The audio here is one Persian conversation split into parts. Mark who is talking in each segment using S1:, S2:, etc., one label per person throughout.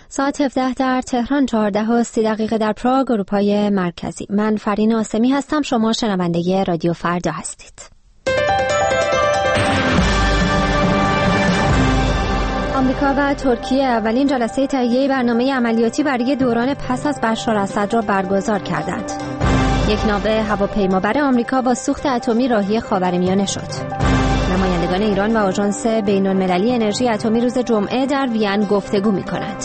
S1: ساعت 17 در تهران، 14:30 در پراگ، اروپای مرکزی. من فرین آسمی هستم. شما شنونده رادیو فردا هستید. آمریکا و ترکیه اولین جلسه تهیه برنامه عملیاتی برای دوران پس از بشار اسد را برگزار کردند. یک ناو هواپیمابر آمریکا با سوخت اتمی راهی خاورمیانه شد. نمایندگان ایران و آژانس بین‌المللی انرژی اتمی روز جمعه در وین گفتگو می‌کنند.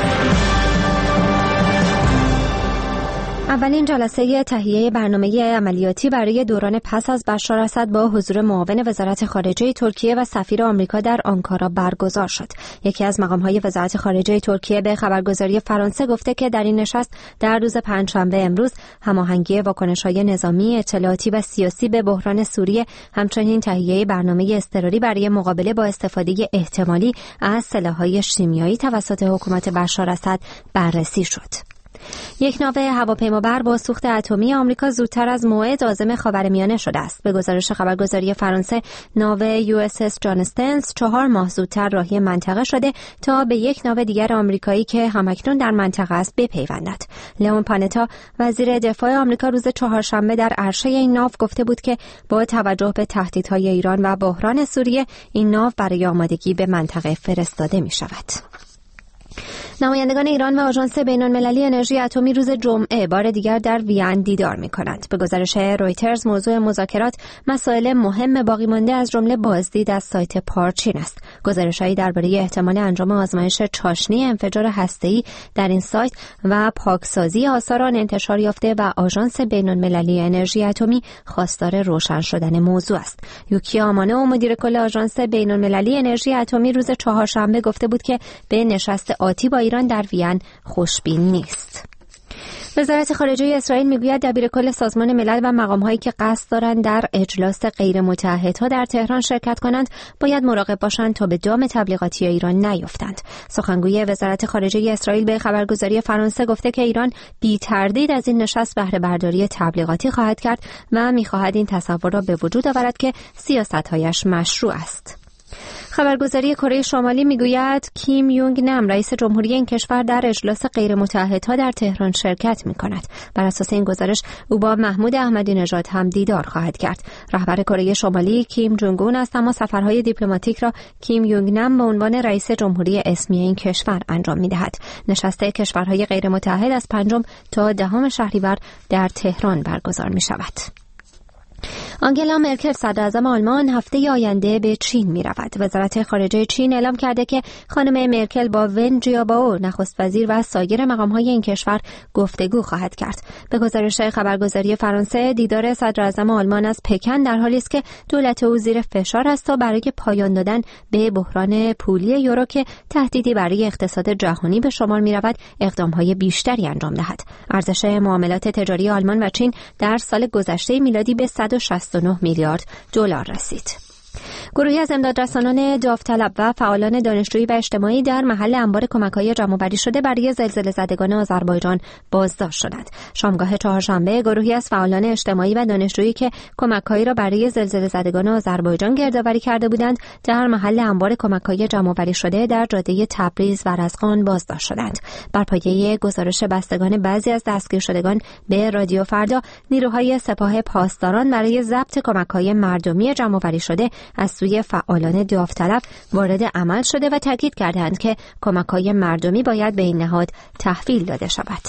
S1: اولین جلسه تهیه برنامه عملیاتی برای دوران پس از بشار اسد با حضور معاون وزارت خارجه ترکیه و سفیر آمریکا در آنکارا برگزار شد. یکی از مقام‌های وزارت خارجه ترکیه به خبرگزاری فرانسه گفته که در این نشست در روز پنجشنبه امروز هماهنگی واکنش‌های نظامی، اطلاعاتی و سیاسی به بحران سوریه، همچنین تهیه برنامه اضطراری برای مقابله با استفاده احتمالی از سلاح‌های شیمیایی توسط حکومت بشار اسد بررسی شد. یک ناو هواپیمابر با سوخت اتمی آمریکا زودتر از موعد عازم خاورمیانه شده است. به گزارش خبرگزاری فرانسه، ناو USS جان استنز 4 ماه زودتر راهی منطقه شده تا به یک ناو دیگر آمریکایی که همکنون در منطقه است بپیوندد. لئون پانتا، وزیر دفاع آمریکا، روز چهارشنبه در عرشه این ناو گفته بود که با توجه به تهدیدهای ایران و بحران سوریه، این ناو برای آمادگی به منطقه فرستاده می شود. نمایندگان ایران و آژانس بین‌المللی انرژی اتمی روز جمعه بار دیگر در وین دیدار می‌کنند. به گزارش رویترز، موضوع مذاکرات مسائل مهم باقی مانده از جمله بازدید از سایت پارچین است. گزارش‌هایی درباره احتمال انجام آزمایش چاشنی انفجار هسته‌ای در این سایت و پاکسازی آثار آن انتشار یافته و آژانس بین‌المللی انرژی اتمی خواستار روشن شدن موضوع است. یوکی آمانو، مدیر کل آژانس بین‌المللی انرژی اتمی، روز چهارشنبه گفته بود که به نشست آتی با ایران در وین خوشبین نیست. وزارت خارجه اسرائیل میگوید دبیرکل سازمان ملل و مقام‌هایی که قصد دارند در اجلاس غیر متعهدها در تهران شرکت کنند باید مراقب باشند تا به دام تبلیغاتی ایران نیفتند. سخنگوی وزارت خارجه اسرائیل به خبرگزاری فرانسه گفته که ایران بی تردید از این نشست بهره برداری تبلیغاتی خواهد کرد و می‌خواهد این تصور را به وجود آورد که سیاست‌هایش مشروع است. خبرگزاری کره شمالی میگوید کیم یونگ نم، رئیس جمهوری این کشور، در اجلاس غیر متعهدها در تهران شرکت می‌کند. بر اساس این گزارش او با محمود احمدی نژاد هم دیدار خواهد کرد. رهبر کره شمالی کیم جونگ اون است، اما سفرهای دیپلماتیک را کیم یونگ نم به عنوان رئیس جمهوری اسمی این کشور انجام می‌دهد. نشست کشورهای غیر متعهد از 5 تا 10 شهریور در تهران برگزار می‌شود. آنگلا مرکل، صدراعظم آلمان، هفته آینده به چین می رود. وزارت خارجه چین اعلام کرده که خانم مرکل با ون جیابائو، نخست وزیر و سایر مقام‌های این کشور گفتگو خواهد کرد. به گزارش خبرگزاری فرانسه، دیدار صدراعظم آلمان از پکن در حالی است که دولت او زیر فشار است تا برای پایان دادن به بحران پولی یورو که تهدیدی برای اقتصاد جهانی به شمار می رود، اقدام‌های بیشتری انجام دهد. ارزش معاملات تجاری آلمان و چین در سال گذشته میلادی به 169 میلیارد دلار رسید. گروهی از امدادرسانان داوطلب و فعالان دانشجویی و اجتماعی در محل انبار کمک‌های جمع‌آوری شده برای زلزله زدگان آذربایجان بازداشت شدند. شامگاه چهارشنبه گروهی از فعالان اجتماعی و دانشجویی که کمک‌هایی را برای زلزله زدگان آذربایجان گردآوری کرده بودند در محل انبار کمک‌های جمع‌آوری شده در جاده تبریز و رزقان بازداشت شدند. بر پایه گزارش بستگان بعضی از دستگیر شدگان به رادیو فردا، نیروهای سپاه پاسداران برای ضبط کمک‌های مردمی جمع‌آوری شده از سوی فعالان داوطلب وارد عمل شده و تاکید کردند که کمک‌های مردمی باید به این نهاد تحویل داده شود.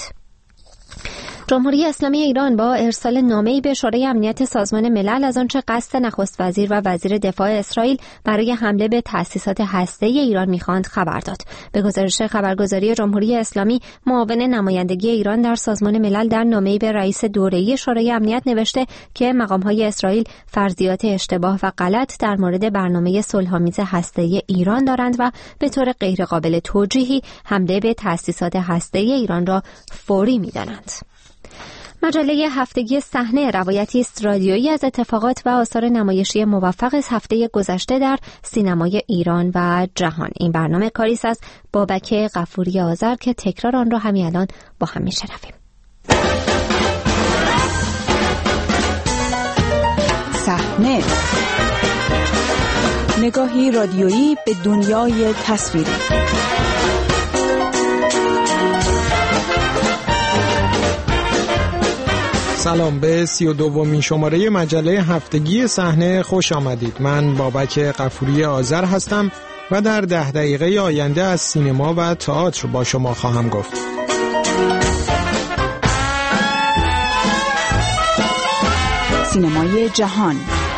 S1: جمهوری اسلامی ایران با ارسال نامه‌ای به شورای امنیت سازمان ملل از آنچه قصد نخست وزیر و وزیر دفاع اسرائیل برای حمله به تأسیسات هسته‌ای ایران می‌خواند خبر داد. به گزارش خبرگزاری جمهوری اسلامی، معاون نمایندگی ایران در سازمان ملل در نامه‌ای به رئیس دوره‌ای شورای امنیت نوشته که مقام‌های اسرائیل فرضیات اشتباه و غلط در مورد برنامه صلح‌آمیز هسته‌ای ایران دارند و به طور غیرقابل توجیهی حمله به تأسیسات هسته‌ای ایران را فوری می‌دانند. مجله هفتگی صحنه روایتی است رادیویی از اتفاقات و آثار نمایشی موفق از هفته گذشته در سینمای ایران و جهان. این برنامه کاری است از بابک غفوری آذر که تکرار آن را همین الان با هم میشنویم.
S2: صحنه، نگاهی رادیویی به دنیای تصویری. سلام، به 32مین شماره مجله هفتگی صحنه خوش آمدید. من بابک غفوری آذر هستم و در 10 دقیقه آینده از سینما و تئاتر با شما خواهم گفت.
S3: سینمای جهان.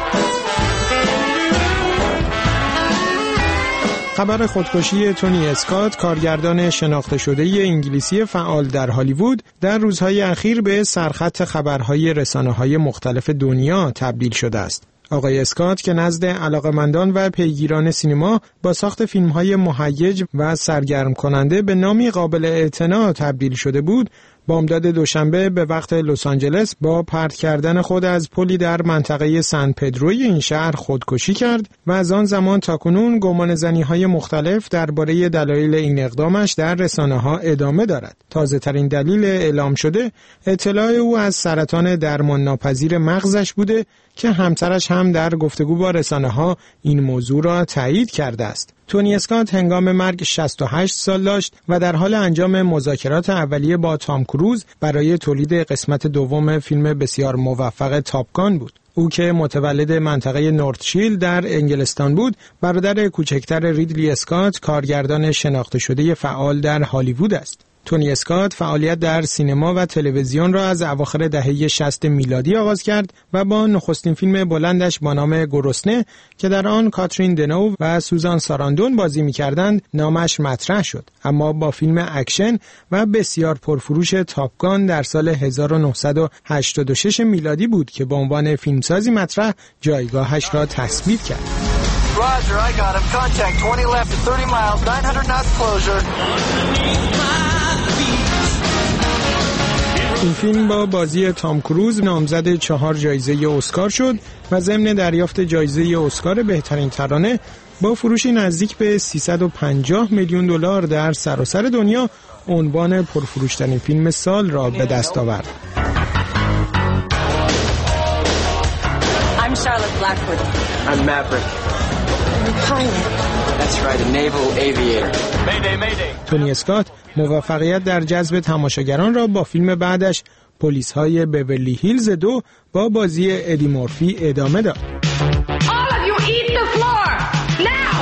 S2: خبر خودکشی تونی اسکات، کارگردان شناخته شده انگلیسی فعال در هالیوود، در روزهای اخیر به سرخط خبرهای رسانه‌های مختلف دنیا تبدیل شده است. آقای اسکات که نزد علاقه‌مندان و پیگیران سینما با ساخت فیلم‌های مهیج و سرگرم کننده به نامی قابل اعتنا تبدیل شده بود، بامداد دوشنبه به وقت لس آنجلس با پرت کردن خود از پلی در منطقه سن پدروی این شهر خودکشی کرد و از آن زمان تاکنون گمانه‌زنی‌های مختلف درباره دلایل این اقدامش در رسانه‌ها ادامه دارد. تازه‌ترین دلیل اعلام شده اطلاع او از سرطان درمان ناپذیر مغزش بوده که همسرش هم در گفتگو با رسانه‌ها این موضوع را تایید کرده است. تونی اسکات هنگام مرگ 68 سال داشت و در حال انجام مذاکرات اولیه با تام کروز برای تولید قسمت دوم فیلم بسیار موفق تاپ گان بود. او که متولد منطقه نورتشیل در انگلستان بود، برادر کوچکتر ریدلی اسکات، کارگردان شناخته شده فعال در هالیوود است. تونی اسکات فعالیت در سینما و تلویزیون را از اواخر دهه 60 میلادی آغاز کرد و با نخستین فیلم بلندش با نام گرسنه که در آن کاترین دنو و سوزان ساراندون بازی می‌کردند نامش مطرح شد، اما با فیلم اکشن و بسیار پرفروش تاپ گان در سال 1986 میلادی بود که به عنوان فیلمسازی مطرح جایگاهش را تثبیت کرد.
S4: Roger, I got him. Contact 20 left at 30 miles, 900 knots closure.
S2: این فیلم با بازی تام کروز نامزد 4 جایزه اسکار شد و ضمن دریافت جایزه اسکار بهترین ترانه با فروشی نزدیک به 350 میلیون دلار در سراسر دنیا عنوان پرفروشترین فیلم سال را به دست آورد.
S5: I'm Charlotte Blackwood.
S4: I'm Maverick.
S5: Pilot.
S4: That's right, a naval aviator. Mayday, mayday.
S2: تونی اسکات موفقیت در جذب تماشاگران را با فیلم بعدش پلیس‌های بیورلی هیلز 2 با بازی ادی مورفی ادامه داد.
S5: All of you eat the floor now.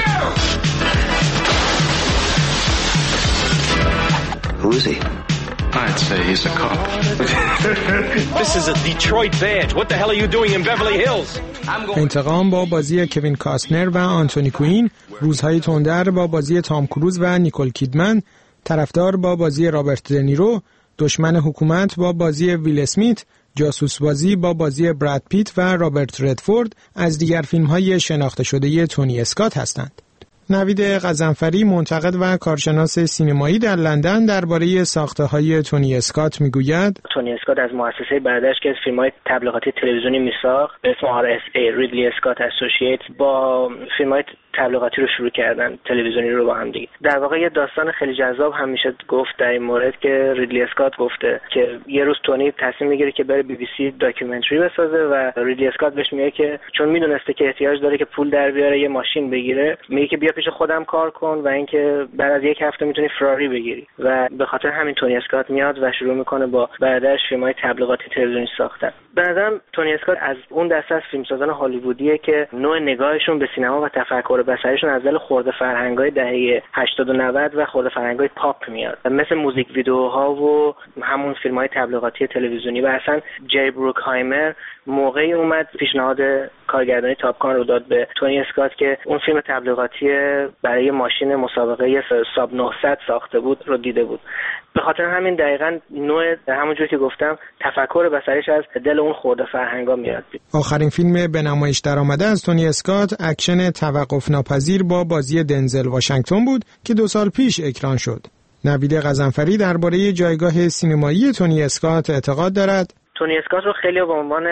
S4: Who is he?
S6: I'd say he's a cop.
S7: This is a Detroit badge. What the hell are you doing in Beverly Hills?
S2: انتقام با بازی کوین کاستنر و آنتونی کوین، روزهای تندر با بازی تام کروز و نیکول کیدمن، طرفدار با بازی رابرت دنیرو، دشمن حکومت با بازی ویل اسمیت، جاسوس بازی با بازی براد پیت و رابرت ردفورد از دیگر فیلم‌های شناخته شده تونی اسکات هستند. نوید غضنفری، منتقد و کارشناس سینمایی در لندن، درباره ساخته‌های تونی اسکات میگوید:
S8: تونی اسکات از مؤسسه بعدش که فیلم‌های تبلیغاتی تلویزیونی میساخت به اسم RSA ریدلی اسکات اسوسییتس با فیلم‌های تبلیغاتی رو شروع کردن، تلویزیونی رو با هم دیگه. در واقع یه داستان خیلی جذاب هم میشه گفت در این مورد که ریدلی اسکات گفته که یه روز تونی تصمیم میگیره که بره BBC داکیومنتری بسازه و ریدلی اسکات بهش میگه که چون میدونسته که احتیاج داره که پول در بیاره یه ماشین بگیره، میگه که بیا پیش خودم کار کن و اینکه بعد از 1 هفته میتونی فراری بگیری و به خاطر همین تونی اسکات میاد و شروع میکنه با بعدش فیلم‌های تبلیغاتی تلویزیونی ساختن. به نظرم تونی اسکات از اون دسته از فیلمسازان هالیوودیه که نوع نگاهشون به سینما و تفکر بصریشون از دل خرده فرهنگ‌های دهه 80 و 90 و خرده فرهنگ‌های پاپ میاد، مثل موزیک ویدیوها و همون فیلم‌های تبلیغاتی تلویزیونی. و اصلا جی بروکهایمر موقعی اومد پیشنهاد کارگردانی تاپ گان رو داد به تونی اسکات که اون فیلم تبلیغاتی برای ماشین مسابقه ساب 900 ساخته بود رو دیده بود. به خاطر همین دقیقاً نوع همونجوری که گفتم تفکر بصریش از دل اون خرده فرهنگا میاد.
S2: آخرین فیلم به نمایش درآمده از تونی اسکات اکشن توقف ناپذیر با بازی دنزل واشنگتن بود که 2 سال پیش اکران شد. نوید غضنفری درباره جایگاه سینمایی تونی اسکات اعتقاد دارد:
S8: تونی اسکات رو خیلی به عنوان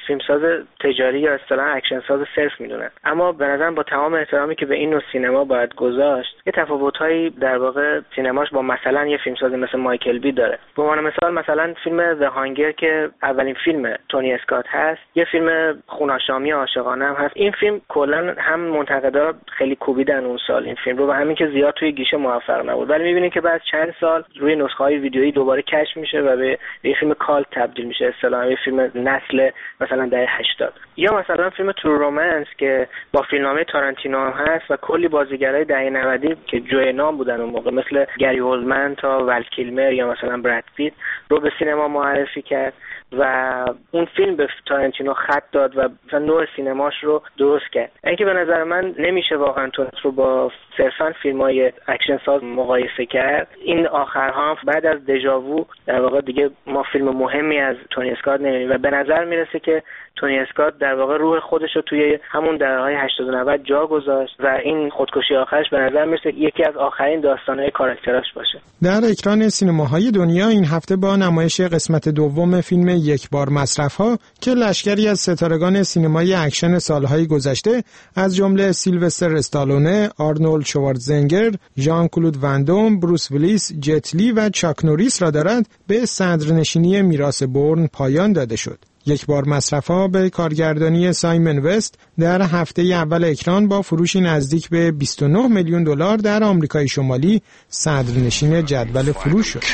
S8: فیلمساز تجاری یا اصطلاحاً اکشن ساز صرف میدونن. اما به نظرم با تمام احترامی که به این نوع سینما باید گذاشت، یه تفاوت‌هایی در واقع سینماش با مثلا یه فیلمساز مثل مایکل بی داره. به عنوان مثلا فیلم The Hunger که اولین فیلم تونی اسکات هست، یه فیلم خوناشامی عاشقانه هم هست. این فیلم کلا هم منتقدا خیلی کوبیدن اون سال این فیلم رو و همین که زیاد توی گیشه موفق نبود، ولی می‌بینیم که بعد چند سال روی نسخه‌های ویدیویی دوباره کشف میشه و به یه فیلم کالت تبدیل میشه، اصطلاحاً یه فیلم نسل مثلا دهه 80. یا مثلا فیلم ترو رومنس که با فیلمنامه تارانتینو هم هست و کلی بازیگرای دهه 90 که جوی نام بودن اون موقع مثل گری اولدمن تا ول کیلمر یا مثلا براد پیت رو به سینما معرفی کرد و اون فیلم به تارانتینو خط داد و مثلا نوع سینماش رو درست کرد. اینکه به نظر من نمیشه واقعا تونت رو با صرفا فیلم‌های اکشن ساز مقایسه کرد. این آخرها بعد از دژاوو در واقع دیگه ما فیلم مهمی از تونی اسکات نمی‌بینیم و به نظر میرسه که تونی اسکات در واقع روح خودش رو توی همون دهه‌های 80 و 90 جا گذاشت و این خودکشی آخرش به نظر میرسه یکی از آخرین داستان‌های کاراکتراش باشه.
S2: در اکران سینماهای دنیا این هفته با نمایش قسمت دوم فیلم یک بار مصرف‌ها که لشکری از ستارگان سینمای اکشن سالهای گذشته از جمله سیلوستر استالونه، آرنولد شوارزنگر، ژان کلود وندوم، بروس ویلیس، جت لی و چاک نوریس را دارد به صدرنشینی میراث بورن پایان داده شد. یک بار مصرف‌ها به کارگردانی سایمن وست در هفته اول اکران با فروشی نزدیک به 29 میلیون دلار در آمریکای شمالی صدرنشین جدول فروش شد.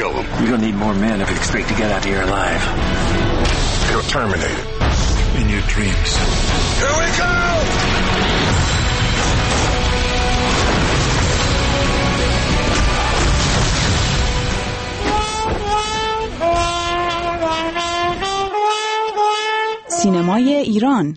S3: سینمای ایران.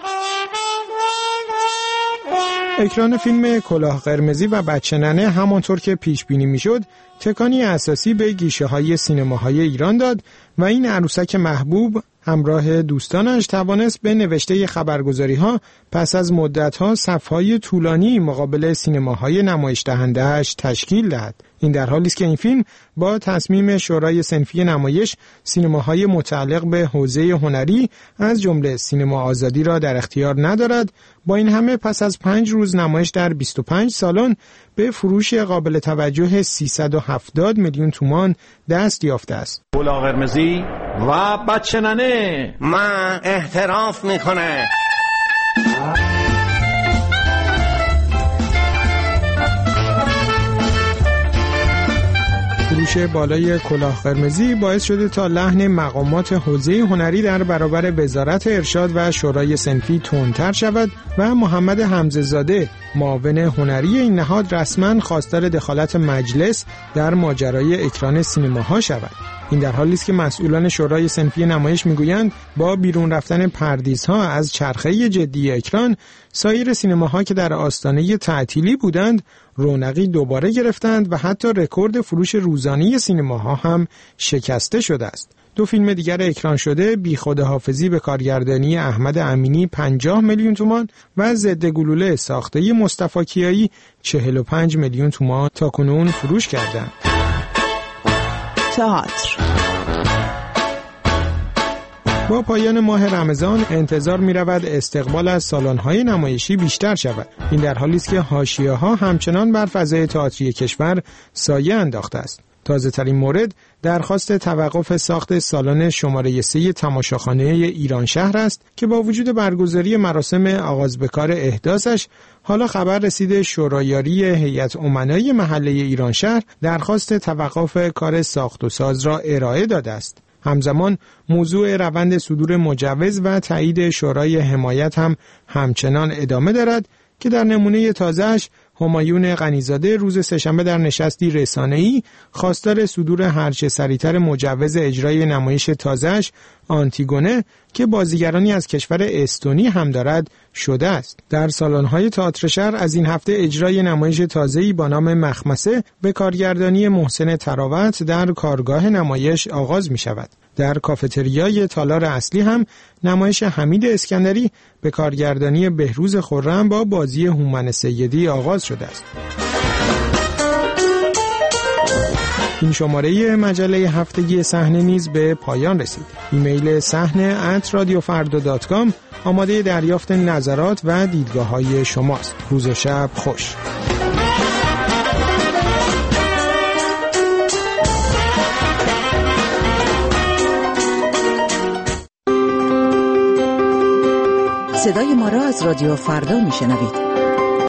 S2: اکران فیلم کلاه قرمزی و بچه ننه همانطور که پیش بینی میشد تکانی اساسی به گیشه‌های سینماهای ایران داد و این عروسک محبوب همراه دوستانش توانست به نوشته خبرگزاری‌ها پس از مدت‌ها صف‌های طولانی مقابل سینماهای نمایش دهنده‌اش تشکیل دهد. این در حالی است که این فیلم با تصمیم شورای صنفی نمایش سینماهای متعلق به حوزه هنری از جمله سینما آزادی را در اختیار ندارد. با این همه پس از 5 روز نمایش در 25 سالن به فروش قابل توجه 370 میلیون تومان دست یافته است.
S9: کلاه قرمزی و بچه ننه
S10: من اعتراف میکنه.
S2: فروش بالای کلاه قرمزی باعث شده تا لحن مقامات حوزه هنری در برابر وزارت ارشاد و شورای صنفی تندتر شود و محمد حمزه زاده معاون هنری این نهاد رسما خواستار دخالت مجلس در ماجرای اکران سینماها شود. این در حالی است که مسئولان شورای صنفی نمایش میگویند با بیرون رفتن پردیس‌ها از چرخه جدی اکران سایر سینماها که در آستانه تعطیلی بودند رونقی دوباره گرفتند و حتی رکورد فروش روزانه سینماها هم شکسته شده است. 2 فیلم دیگر اکران شده بی خداحافظی به کارگردانی احمد امینی 50 میلیون تومان و ضد گلوله ساخته مصطفی کیایی 45 میلیون تومان تاکنون فروش کردند.
S3: تئاتر.
S2: با پایان ماه رمضان انتظار می رود استقبال از سالن‌های نمایشی بیشتر شود. این در حالی است که حاشیه‌ها همچنان بر فضای تئاتری کشور سایه انداخته است. تازه ترین مورد درخواست توقف ساخت سالن شماره 3 تماشاخانه ایران شهر است که با وجود برگزاری مراسم آغاز به کار احداثش حالا خبر رسیده شورایاری هیئت امنای محله ایران شهر درخواست توقف کار ساخت و ساز را ارائه داده است. همزمان موضوع روند صدور مجوز و تایید شورای حمایت هم همچنان ادامه دارد که در نمونه تازه‌اش همایون غنیزاده روز سه‌شنبه در نشستی رسانه‌ای خواستار صدور هرچه سریعتر مجوز اجرای نمایش تازه‌اش آنتیگونه که بازیگرانی از کشور استونی هم دارد شده است. در سالن‌های تئاتر شهر از این هفته اجرای نمایش تازه‌ای با نام مخمسه به کارگردانی محسن تراوت در کارگاه نمایش آغاز می‌شود. در کافتریای تالار اصلی هم نمایش حمید اسکندری به کارگردانی بهروز خرم با بازی هومن سیدی آغاز شده است. این شماره مجله هفتگی صحنه نیز به پایان رسید. ایمیل sahne@radiofarda.com آماده دریافت نظرات و دیدگاه‌های شماست. روز و شب خوش.
S3: صدای ما را از رادیو فردا میشنوید.